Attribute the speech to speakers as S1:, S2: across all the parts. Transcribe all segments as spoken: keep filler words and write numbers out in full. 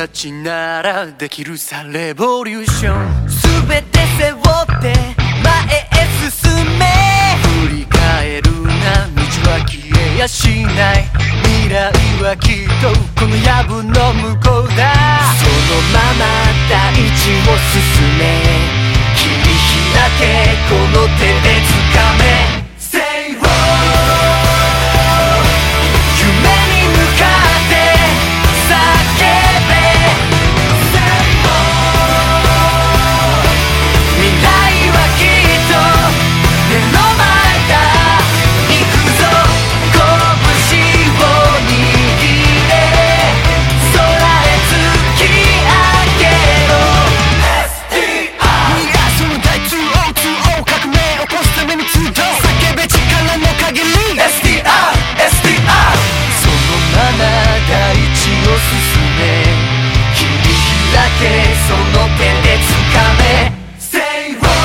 S1: たちならできるさレボリューション全て背負って前へ進め振り返るな道は消えやしない未来はきっとこの藪の向こうだそのまま大地を進め切り開けこの手で掴め Say Roll 夢に向かって叫べ Say Roll 未来はきっと目の前だ行くぞ拳を握れ空へ突き上げろ エスティーアール 逃がすの大 ツーオーツーオー 革命起こすために集う叫べ力の限り エスティーアール エスティーアール そのまま大地を進め切り開けその手で掴め Say Roll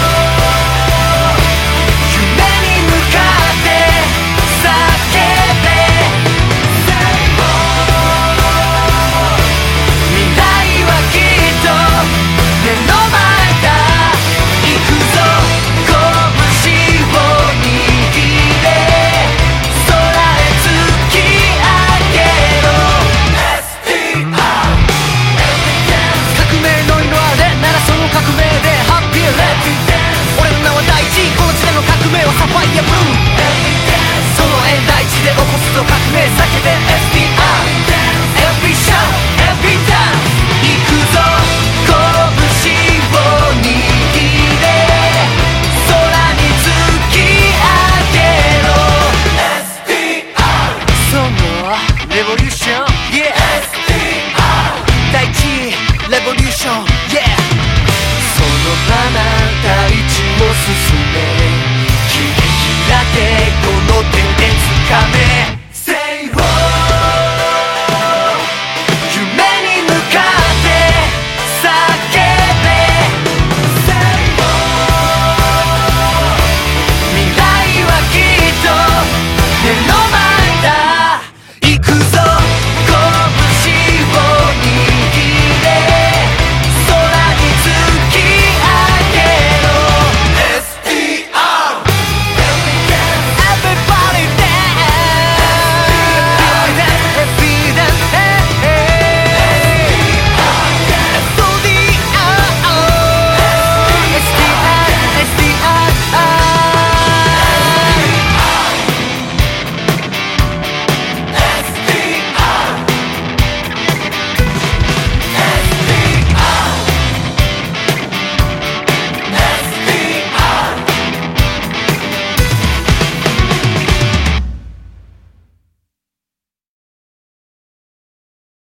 S1: 夢に向かって叫べ Say Roll 未来はきっと目の前だ行くぞ拳を握れ空へ突き上げろ エスティーアール 革命の色あれならその革命でハッピーレッド俺の名は大地この地での革命はサファイアブルーその縁大地で起こすぞ革命叫べ エスティーアール Every shout every dance 行くぞ拳を握れ空に突き上げろ エスティーアール そのレボリューション Yeah エスティーアール 大地レボリューション Yeah そのまま大地を進